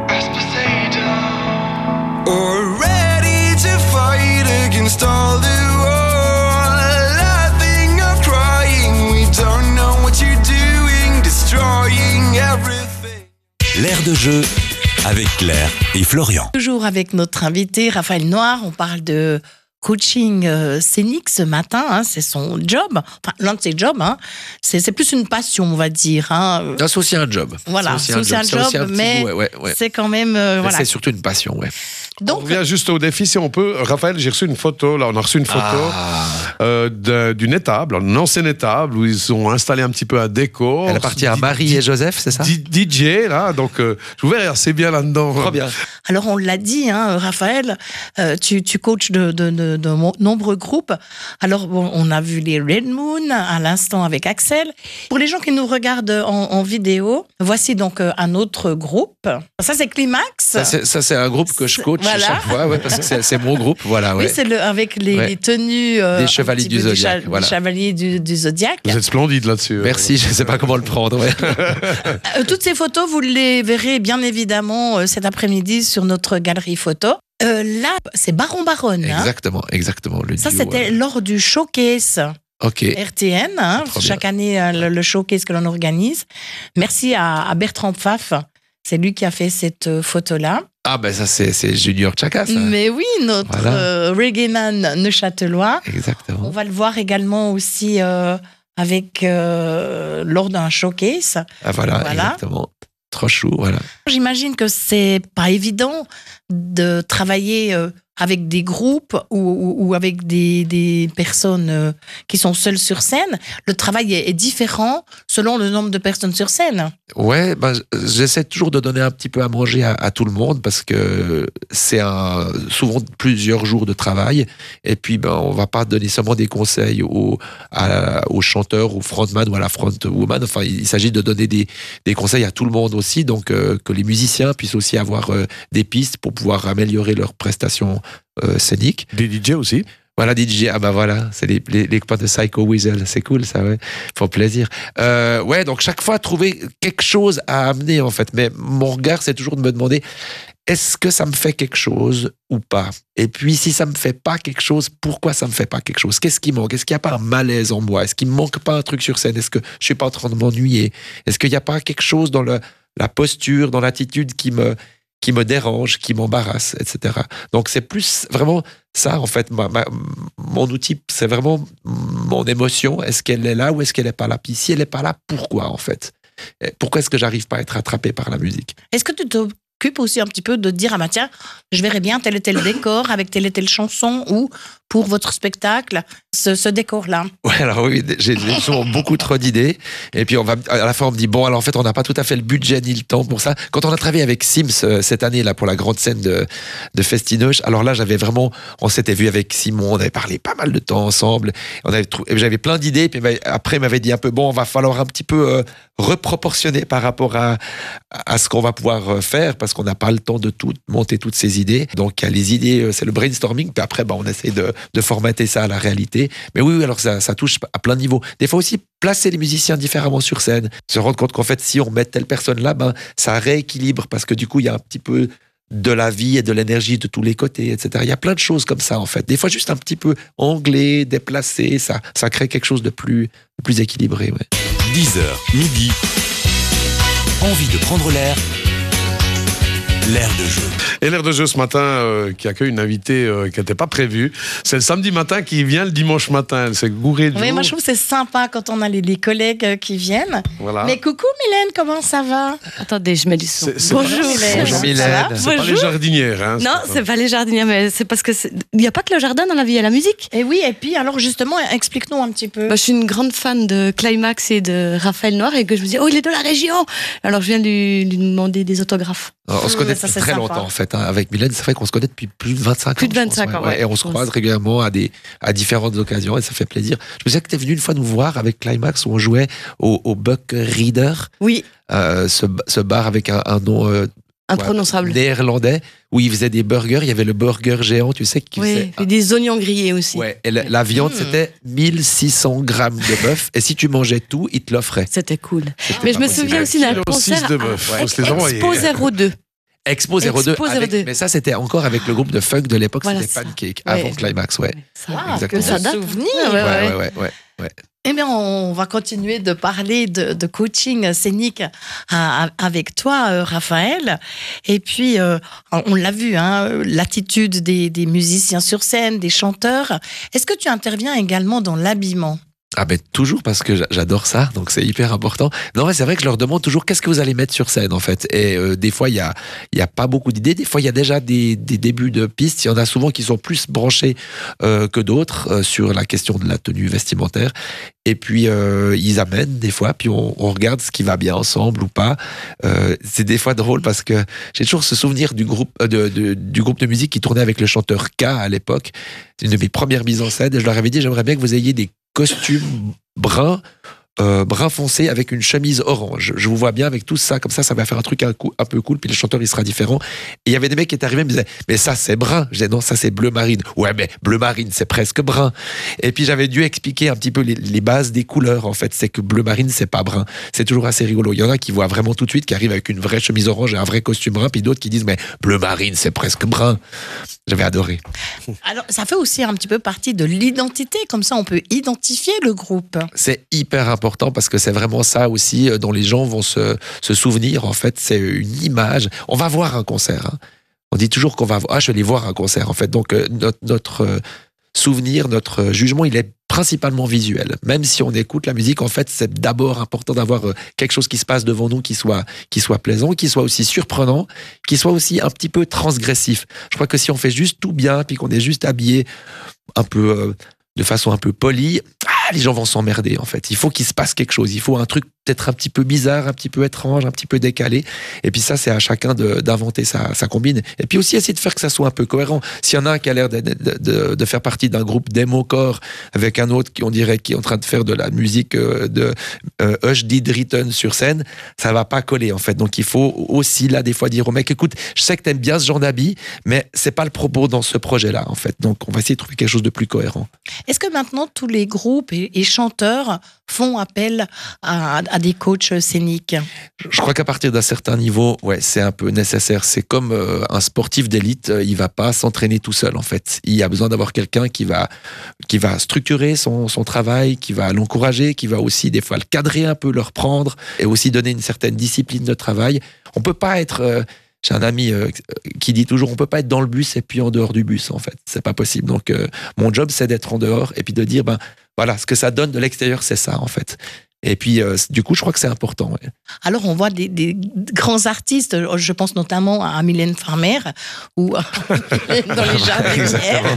Or ready to fight against all the world. Laughing of crying, we don't know what you're doing, destroying everything. L'air de jeu avec Claire et Florian. Toujours avec notre invité, Raphaël Noir. On parle de coaching scénique ce matin. Hein, c'est son job. Enfin, l'un de ses jobs. Hein. C'est plus une passion, on va dire. Hein. Non, c'est aussi un job. Voilà, c'est aussi un C'est aussi job, petit mais bout, ouais. c'est quand même... Mais voilà. c'est surtout une passion, ouais. On Donc, revient juste au défi si on peut. Raphaël, j'ai reçu une photo. Là, on a reçu une photo d'une étable, une ancienne étable où ils ont installé un petit peu un décor. Elle appartient à Marie et Joseph, c'est ça? DJ, là. Donc, je vous verrai assez bien là-dedans. Trop bien. alors, on l'a dit, hein, Raphaël, tu coaches de nombreux groupes. Alors, bon, on a vu les Red Moon à l'instant avec Axel. Pour les gens qui nous regardent en vidéo, voici donc un autre groupe. Ça, c'est Climax. Ça, c'est un groupe que je coach Voilà. chaque fois, ouais, parce que c'est mon groupe. Voilà, ouais. Oui, c'est avec les, Ouais. les tenues Des un chevaliers petit du peu Zodiac, voilà. des chevaliers du Zodiac. Vous êtes splendide là-dessus. Merci, je ne sais pas comment le prendre. Ouais. Toutes ces photos, vous les verrez bien évidemment cet après-midi sur notre galerie photo. Là, c'est Baron Baronne. Hein. Exactement. Le Ça, duo, c'était lors du showcase Ok. RTN, hein, Trop chaque année le showcase que l'on organise. Merci à Bertrand Pfaff, c'est lui qui a fait cette photo-là. Ah ben ça c'est Junior Chaka, ça. Mais oui, notre Voilà. reggae man neuchâtelois. On Exactement. va le voir également aussi avec lors d'un showcase. Ah voilà, Voilà. exactement. Trop chou, voilà. J'imagine que c'est pas évident de travailler avec des groupes ou avec des personnes qui sont seules sur scène. Le travail est différent selon le nombre de personnes sur scène. Ouais, ben, j'essaie toujours de donner un petit peu à manger à tout le monde parce que c'est souvent plusieurs jours de travail. Et puis, ben, on va pas donner seulement des conseils aux chanteurs, aux frontman ou à la frontwoman. Enfin, il s'agit de donner des conseils à tout le monde aussi. Donc, que les musiciens puissent aussi avoir des pistes pour pouvoir améliorer leurs prestations scéniques. Des DJ aussi. Voilà, DJ, ah bah voilà, c'est les copains de Psycho Weasel, c'est cool ça, ouais, font plaisir. Ouais, donc chaque fois, trouver quelque chose à amener en fait, mais mon regard, c'est toujours de me demander, est-ce que ça me fait quelque chose ou pas? Et puis, si ça me fait pas quelque chose, pourquoi ça me fait pas quelque chose? Qu'est-ce qui manque? Est-ce qu'il n'y a pas un malaise en moi? Est-ce qu'il me manque pas un truc sur scène? Est-ce que je suis pas en train de m'ennuyer? Est-ce qu'il n'y a pas quelque chose dans la posture, dans l'attitude qui me dérange, qui m'embarrasse, etc. Donc c'est plus vraiment ça, en fait. Mon outil, c'est vraiment mon émotion. Est-ce qu'elle est là ou est-ce qu'elle n'est pas là? Puis si elle n'est pas là, pourquoi, en fait? Pourquoi est-ce que j'arrive pas à être attrapé par la musique? Est-ce que tu t'occupes aussi un petit peu de dire, ah bah tiens, je verrais bien tel et tel décor avec telle et telle chanson ou pour votre spectacle, ce décor-là? Ouais, alors oui, j'ai souvent beaucoup trop d'idées. Et puis à la fin, on me dit, bon, alors en fait, on n'a pas tout à fait le budget ni le temps pour ça. Quand on a travaillé avec Sims cette année, là, pour la grande scène de Festinoche, alors là, on s'était vu avec Simon, on avait parlé pas mal de temps ensemble. J'avais plein d'idées. Puis après, il m'avait dit un peu, bon, on va falloir un petit peu reproportionner par rapport à ce qu'on va pouvoir faire parce qu'on n'a pas le temps de monter toutes ces idées. Donc, il y a les idées, c'est le brainstorming. Puis après, on essaie de formater ça à la réalité. Mais oui, alors ça touche à plein de niveaux. Des fois aussi, placer les musiciens différemment sur scène, se rendre compte qu'en fait, si on met telle personne là, ça rééquilibre parce que du coup, il y a un petit peu de la vie et de l'énergie de tous les côtés, etc. Il y a plein de choses comme ça, en fait. Des fois, juste un petit peu anglais, déplacé, ça crée quelque chose de plus équilibré. Ouais. 10h, midi. Envie de prendre l'air l'air de jeu. Et l'air de jeu ce matin qui accueille une invitée qui n'était pas prévue. C'est le samedi matin qui vient le dimanche matin. Elle s'est gourée de Oui, jour. moi je trouve que c'est sympa quand on a les collègues qui viennent. Voilà. Mais coucou Mylène, comment ça va? Attendez, je mets du son. C'est Bonjour. pas- Mylène. Bonjour, Ça Mylène. va C'est pas les Bonjour. jardinières. Hein, Non, c'est pas les jardiniers, mais c'est parce que il n'y a pas que le jardin dans la vie, il y a la musique. Et oui, et puis alors justement, explique-nous un petit peu. Bah, je suis une grande fan de Climax et de Raphaël Noir et que je me dis, oh, il est de la région. Alors je viens lui demander des autographes. On se connaît ça, depuis c'est très sympa. longtemps en fait. Avec Mylène, c'est vrai qu'on se connaît depuis plus de 25 ans. Plus de je pense, 25 ans, ouais. Et on se croise régulièrement à différentes occasions et ça fait plaisir. Je me souviens que tu es venu une fois nous voir avec Climax où on jouait au Buck Reader, Oui, ce bar avec un nom imprononçable. néerlandais où ils faisaient des burgers. Il y avait le burger géant, tu sais, qui faisait. Oui, et des oignons grillés aussi. Ouais, et la viande, c'était 1600 grammes de bœuf. Et si tu mangeais tout, ils te l'offraient. C'était cool. Mais je me souviens aussi d'un Kilo six concert de bœuf. à Faut se les envoyer. Expo 02. Expo 02. Expo 02. Mais ça, c'était encore avec le groupe de funk de l'époque, Voilà, c'était ça. Pancake, Ouais. avant Climax, ouais. Ça, Ah, exactement. que ça de date. souvenirs. Ouais. Eh bien, on va continuer de parler de coaching scénique avec toi, Raphaël. Et puis, on l'a vu, hein, l'attitude des musiciens sur scène, des chanteurs. Est-ce que tu interviens également dans l'habillement? Ah ben toujours parce que j'adore ça, donc c'est hyper important. Non mais c'est vrai que je leur demande toujours qu'est-ce que vous allez mettre sur scène en fait. Et des fois il y a pas beaucoup d'idées, des fois il y a déjà des débuts de pistes. Il y en a souvent qui sont plus branchés que d'autres sur la question de la tenue vestimentaire. Et puis ils amènent des fois, puis on regarde ce qui va bien ensemble ou pas. C'est des fois drôle parce que j'ai toujours ce souvenir du groupe du groupe de musique qui tournait avec le chanteur K à l'époque. C'est une de mes premières mises en scène et je leur avais dit j'aimerais bien que vous ayez des costume brun foncé avec une chemise orange. Je vous vois bien avec tout ça, comme ça va faire un truc un peu cool, puis le chanteur il sera différent. Et il y avait des mecs qui étaient arrivés et me disaient mais ça c'est brun. Je disais non, ça c'est bleu marine. Ouais mais bleu marine c'est presque brun. Et puis j'avais dû expliquer un petit peu les bases des couleurs en fait. C'est que bleu marine c'est pas brun. C'est toujours assez rigolo. Il y en a qui voient vraiment tout de suite, qui arrivent avec une vraie chemise orange et un vrai costume brun, puis d'autres qui disent mais bleu marine c'est presque brun. J'avais adoré. Alors, ça fait aussi un petit peu partie de l'identité. Comme ça, on peut identifier le groupe. C'est hyper important parce que c'est vraiment ça aussi dont les gens vont se souvenir. En fait, c'est une image. On va voir un concert. Hein. On dit toujours qu'on va je vais aller voir un concert. En fait, donc notre souvenir, notre jugement, il est principalement visuel. Même si on écoute la musique, en fait, c'est d'abord important d'avoir quelque chose qui se passe devant nous qui soit plaisant, qui soit aussi surprenant, qui soit aussi un petit peu transgressif. Je crois que si on fait juste tout bien, puis qu'on est juste habillé un peu de façon un peu polie, les gens vont s'emmerder en fait. Il faut qu'il se passe quelque chose. Il faut un truc peut-être un petit peu bizarre, un petit peu étrange, un petit peu décalé. Et puis ça, c'est à chacun d'inventer sa combine. Et puis aussi essayer de faire que ça soit un peu cohérent. S'il y en a un qui a l'air de faire partie d'un groupe démo-core avec un autre qui on dirait qui est en train de faire de la musique de Hush Did Written sur scène, ça va pas coller en fait. Donc il faut aussi là des fois dire au mec écoute, je sais que t'aimes bien ce genre d'habit, mais c'est pas le propos dans ce projet-là en fait. Donc on va essayer de trouver quelque chose de plus cohérent. Est-ce que maintenant, tous les groupes et chanteurs font appel à des coachs scéniques? Je crois qu'à partir d'un certain niveau, ouais, c'est un peu nécessaire. C'est comme un sportif d'élite, il va pas s'entraîner tout seul en fait. Il y a besoin d'avoir quelqu'un qui va structurer son travail, qui va l'encourager, qui va aussi des fois le cadrer un peu, le reprendre et aussi donner une certaine discipline de travail. On peut pas être j'ai un ami qui dit toujours on peut pas être dans le bus et puis en dehors du bus en fait. C'est pas possible. Donc mon job c'est d'être en dehors et puis de dire ben voilà, ce que ça donne de l'extérieur c'est ça en fait. Et puis, du coup, je crois que c'est important. Ouais. Alors, on voit des grands artistes, je pense notamment à Mylène Farmer, ou dans les jardinières.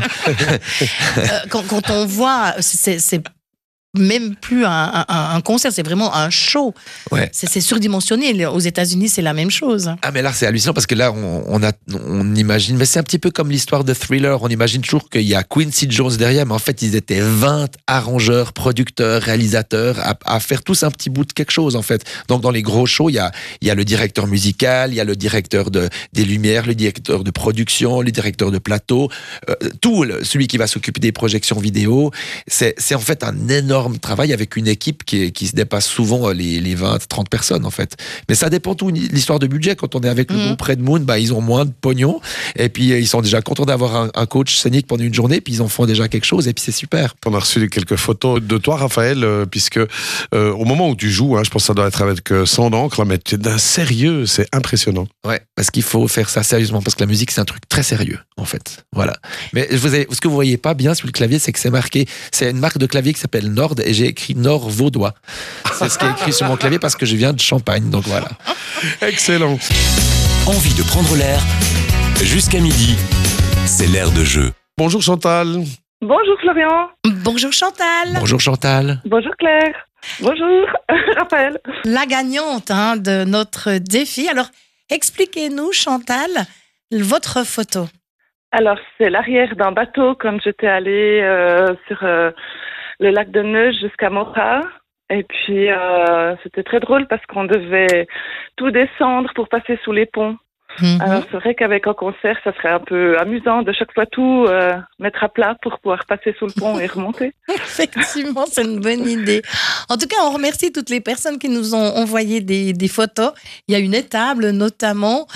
Quand on voit, c'est même plus un concert, c'est vraiment un show. Ouais. C'est surdimensionné. Aux États-Unis, c'est la même chose. Ah, mais là, c'est hallucinant parce que là, on imagine, mais c'est un petit peu comme l'histoire de Thriller. On imagine toujours qu'il y a Quincy Jones derrière, mais en fait, ils étaient 20 arrangeurs, producteurs, réalisateurs à faire tous un petit bout de quelque chose, en fait. Donc, dans les gros shows, il y a le directeur musical, il y a le directeur des lumières, le directeur de production, le directeur de plateau, celui qui va s'occuper des projections vidéo. C'est en fait un énorme énorme travail avec une équipe qui se dépasse souvent les 20-30 personnes en fait. Mais ça dépend tout l'histoire de budget. Quand on est avec le groupe Red Moon, ils ont moins de pognon et puis ils sont déjà contents d'avoir un coach scénique pendant une journée, puis ils en font déjà quelque chose et puis c'est super. On a reçu quelques photos de toi, Raphaël, puisque au moment où tu joues, je pense que ça doit être avec sang d'encre, mais tu es d'un sérieux, c'est impressionnant. Ouais, parce qu'il faut faire ça sérieusement, parce que la musique c'est un truc très sérieux en fait. Voilà. Mais ce que vous voyez pas bien sur le clavier, c'est que c'est marqué, c'est une marque de clavier qui s'appelle Nord et j'ai écrit Nord Vaudois. C'est ce qui est écrit sur mon clavier parce que je viens de Champagne, donc voilà. Excellent. Envie de prendre l'air jusqu'à midi, c'est l'air de jeu. Bonjour Chantal. Bonjour Florian. Bonjour Chantal. Bonjour Chantal. Bonjour Claire. Bonjour Raphaël. La gagnante de notre défi. Alors, expliquez-nous Chantal, votre photo. Alors, c'est l'arrière d'un bateau comme j'étais allée sur le lac de Neuge jusqu'à Morat. Et puis, c'était très drôle parce qu'on devait tout descendre pour passer sous les ponts. Alors, c'est vrai qu'avec un concert, ça serait un peu amusant de chaque fois tout mettre à plat pour pouvoir passer sous le pont et remonter. Effectivement, c'est une bonne idée. En tout cas, on remercie toutes les personnes qui nous ont envoyé des photos. Il y a une étable, notamment.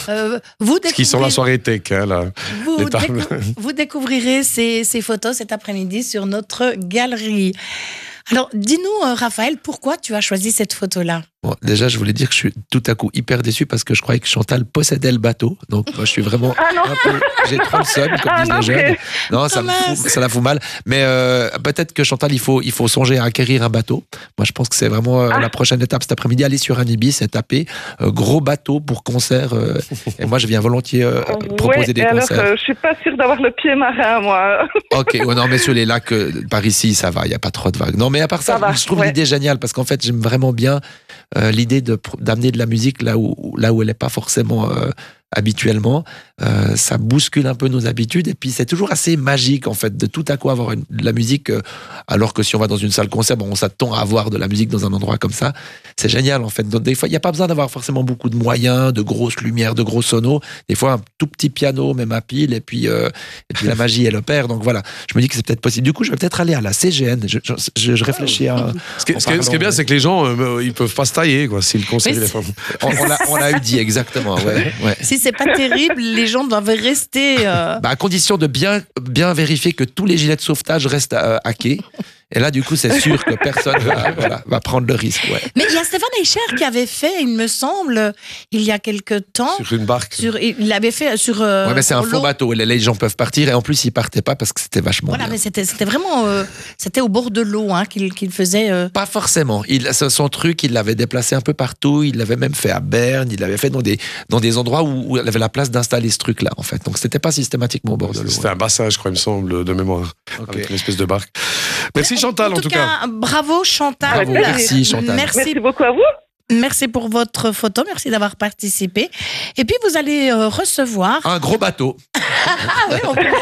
Qui sont la soirée tech, là. Vous découvrirez ces photos cet après-midi sur notre galerie. Alors, dis-nous, Raphaël, pourquoi tu as choisi cette photo-là ? Bon, déjà, je voulais dire que je suis tout à coup hyper déçu parce que je croyais que Chantal possédait le bateau. Donc, moi, je suis vraiment un peu... J'ai trop le seum, comme disent les jeunes. Non, ça la fout mal. Mais peut-être que Chantal, il faut songer à acquérir un bateau. Moi, je pense que c'est vraiment la prochaine étape cet après-midi. Aller sur un Ibis et taper gros bateau pour concert. Et moi, je viens volontiers proposer des concerts. Alors, je suis pas sûre d'avoir le pied marin, moi. Ok, non, mais sur les lacs par ici, ça va. Il n'y a pas trop de vagues. Non, mais à part ça je trouve l'idée géniale parce qu'en fait, j'aime vraiment bien l'idée d'amener de la musique là où elle n'est pas forcément habituellement. Ça bouscule un peu nos habitudes et puis c'est toujours assez magique en fait de tout à coup avoir de la musique alors que si on va dans une salle concert, on s'attend à avoir de la musique dans un endroit comme ça. C'est génial en fait. Donc, des fois, il n'y a pas besoin d'avoir forcément beaucoup de moyens, de grosses lumières, de gros sonos. Des fois, un tout petit piano, même à pile, et puis la magie, elle opère. Donc voilà, je me dis que c'est peut-être possible. Du coup, je vais peut-être aller à la CGN. Je réfléchis à... Ce qui est bien, c'est que les gens, ils peuvent pas se tailler, quoi, si le concert est pas... On l'a eu dit, exactement. Ouais. Si c'est pas terrible, les gens doivent rester... à condition de bien vérifier que tous les gilets de sauvetage restent à quai. Et là, du coup, c'est sûr que personne va prendre le risque. Ouais. Mais il y a Stéphane Eicher qui avait fait, il me semble, il y a quelque temps... Sur une barque. Il l'avait fait sur... ouais, mais c'est un faux bateau. Les gens peuvent partir. Et en plus, ils partaient pas parce que c'était vachement bien. Mais c'était vraiment... c'était au bord de l'eau qu'il faisait... Pas forcément. Son truc, il l'avait déplacé un peu partout. Il l'avait même fait à Berne. Il l'avait fait dans des endroits où il avait la place d'installer ce truc-là, en fait. Donc, c'était pas systématiquement au bord de l'eau. C'était un bassin, je crois, il me semble, de mémoire. Okay. Avec une espèce de barque. Merci Chantal, en tout cas. Bravo Chantal. Bravo, merci Chantal. Merci beaucoup à vous. Merci pour votre photo, merci d'avoir participé. Et puis vous allez recevoir... un gros bateau. Oui,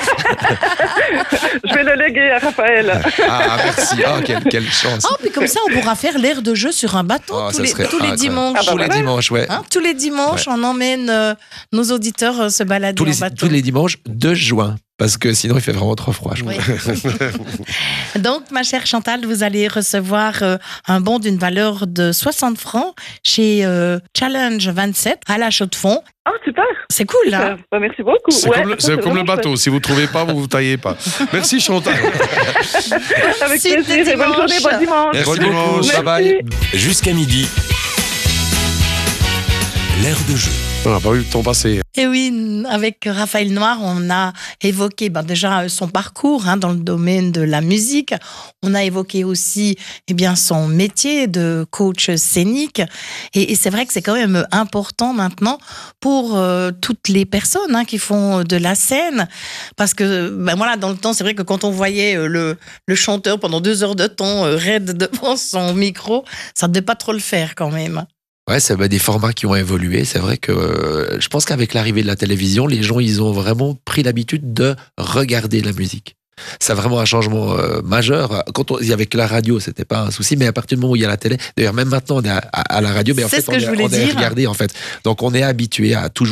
je vais le léguer à Raphaël. Merci. Quelle chance. Puis comme ça, on pourra faire l'air de jeu sur un bateau tous les dimanches. Tous les dimanches, ouais. Tous les dimanches, on emmène nos auditeurs se balader en bateau. Tous les dimanches de juin. Parce que sinon, il fait vraiment trop froid, je crois. Donc, ma chère Chantal, vous allez recevoir un bon d'une valeur de 60 francs chez Challenge 27 à la Chaux-de-Fonds. Ah, super. C'est cool, là. Merci beaucoup. C'est comme le bateau. Si vous ne trouvez pas, vous ne taillez pas. Merci, Chantal. Avec plaisir et bonne journée, bon dimanche. Bon dimanche. Bye bye. Jusqu'à midi, l'air de jeu. On n'a pas eu le temps passer. Et oui, avec Raphaël Noir, on a évoqué déjà son parcours dans le domaine de la musique. On a évoqué aussi son métier de coach scénique. Et c'est vrai que c'est quand même important maintenant pour toutes les personnes qui font de la scène. Parce que dans le temps, c'est vrai que quand on voyait le chanteur pendant 2 heures de temps raide devant son micro, ça ne devait pas trop le faire quand même. Ouais, c'est des formats qui ont évolué. C'est vrai que je pense qu'avec l'arrivée de la télévision, les gens, ils ont vraiment pris l'habitude de regarder la musique. C'est vraiment un changement majeur. Quand il y avait que la radio, c'était pas un souci, mais à partir du moment où il y a la télé, d'ailleurs même maintenant on est à la radio, mais en fait on est regardé en fait. Donc on est habitué à toujours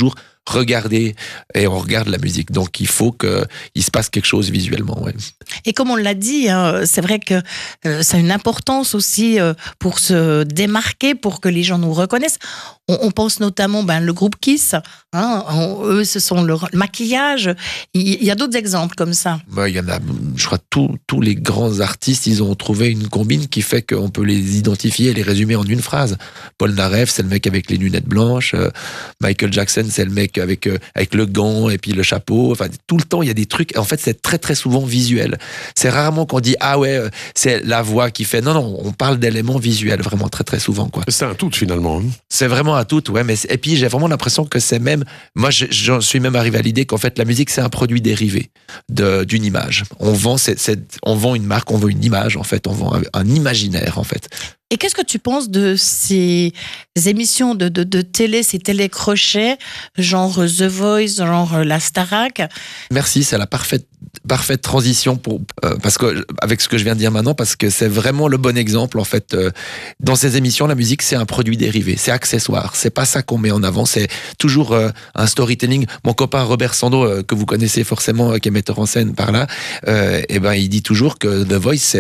regarder et on regarde la musique. Donc il faut qu'il se passe quelque chose visuellement. Ouais. Et comme on l'a dit, hein, c'est vrai que ça a une importance aussi pour se démarquer, pour que les gens nous reconnaissent. On pense notamment le groupe Kiss. Hein, eux, ce sont le maquillage. Il y a d'autres exemples comme ça. Il y en a, je crois, tous les grands artistes, ils ont trouvé une combine qui fait qu'on peut les identifier et les résumer en une phrase. Paul Naref, c'est le mec avec les lunettes blanches. Michael Jackson, c'est le mec avec le gant et puis le chapeau. Enfin, tout le temps, il y a des trucs. En fait, c'est très, très souvent visuel. C'est rarement qu'on dit, ah ouais, c'est la voix qui fait. Non, on parle d'éléments visuels, vraiment très, très souvent, quoi. C'est un tout, finalement. C'est vraiment un tout, ouais. Et puis, j'ai vraiment l'impression que c'est même. Moi, j'en suis même arrivé à l'idée qu'en fait, la musique, c'est un produit dérivé d'une image. On vend une marque, on vend une image, en fait. On vend un imaginaire, en fait. Et qu'est-ce que tu penses de ces émissions de télé, ces télécrochets, genre The Voice, genre la Starac? Merci, c'est la parfaite transition parce que avec ce que je viens de dire maintenant, parce que c'est vraiment le bon exemple en fait. Dans ces émissions, la musique c'est un produit dérivé, c'est accessoire, c'est pas ça qu'on met en avant, c'est toujours un storytelling. Mon copain Robert Sando, que vous connaissez forcément, qui est metteur en scène par là, il dit toujours que The Voice c'est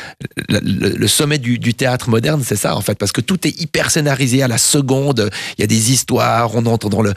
le sommet du théâtre moderne, c'est ça en fait, parce que tout est hyper scénarisé à la seconde. Il y a des histoires, on entre dans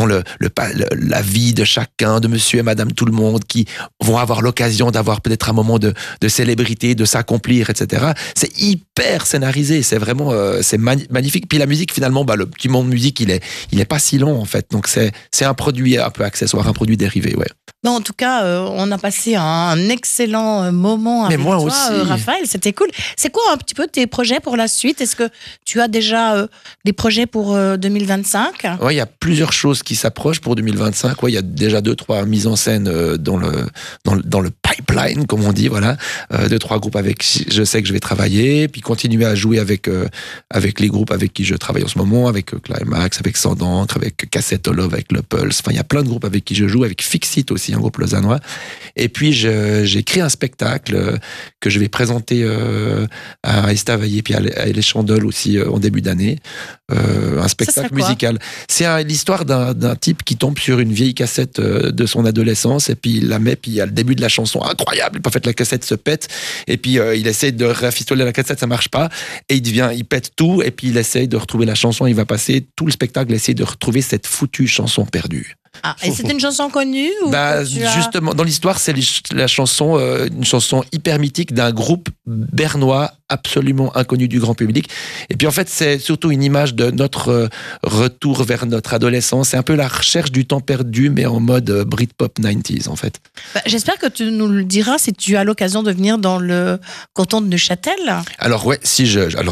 la vie de chacun, de monsieur et madame tout le monde qui vont avoir l'occasion d'avoir peut-être un moment de célébrité, de s'accomplir, etc. C'est hyper scénarisé, c'est vraiment c'est magnifique. Puis la musique, finalement, le petit monde musique, il est pas si long en fait. Donc c'est un produit un peu accessoire, un produit dérivé, ouais. Non, en tout cas, on a passé un excellent moment avec toi, Raphaël. C'était cool. C'est quoi un petit peu tes projets pour la suite? Est-ce que tu as déjà des projets pour 2025? Oui, il y a plusieurs choses qui s'approchent pour 2025. Ouais, il y a déjà 2-3 mises en scène dans le pipeline, comme on dit, voilà. 2-3 groupes avec je sais que je vais travailler, puis continuer à jouer avec les groupes avec qui je travaille en ce moment, avec Climax, avec Sans d'encre, avec Cassette All Love, avec Le Pulse. Enfin, il y a plein de groupes avec qui je joue, avec Fixit aussi, un groupe lausannois. Et puis, j'ai créé un spectacle que je vais présenter à Estavayer, puis à Les Chandoles aussi en début d'année. Un spectacle musical. C'est l'histoire d'un type qui tombe sur une vieille cassette de son adolescence, et puis il la met, puis il y a le début de la chanson incroyable. En fait, la cassette se pète, et puis il essaie de rafistoler la cassette, ça marche pas, et il pète tout, et puis il essaie de retrouver la chanson. Il va passer tout le spectacle à essayer de retrouver cette foutue chanson perdue. Ah, et c'était une chanson connue ou Justement, dans l'histoire, c'est une chanson hyper mythique d'un groupe bernois absolument inconnu du grand public. Et puis en fait, c'est surtout une image de notre retour vers notre adolescence. C'est un peu la recherche du temps perdu, mais en mode Britpop 90s en fait. J'espère que tu nous le diras si tu as l'occasion de venir dans le canton de Neuchâtel. Alors ouais, si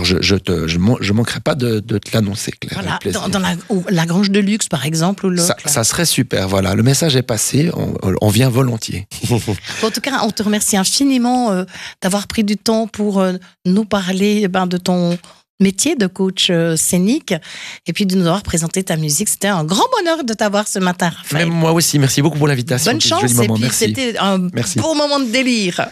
je manquerai pas de te l'annoncer, Claire. Voilà, dans la Grange de Luxe par exemple ou l'autre. Ça serait super, voilà. Le message est passé, on vient volontiers. En tout cas, on te remercie infiniment d'avoir pris du temps pour nous parler de ton métier de coach scénique et puis de nous avoir présenté ta musique. C'était un grand bonheur de t'avoir ce matin, Raphaël. Même moi aussi, merci beaucoup pour l'invitation. Bonne chance, et puis c'était un bon moment de délire.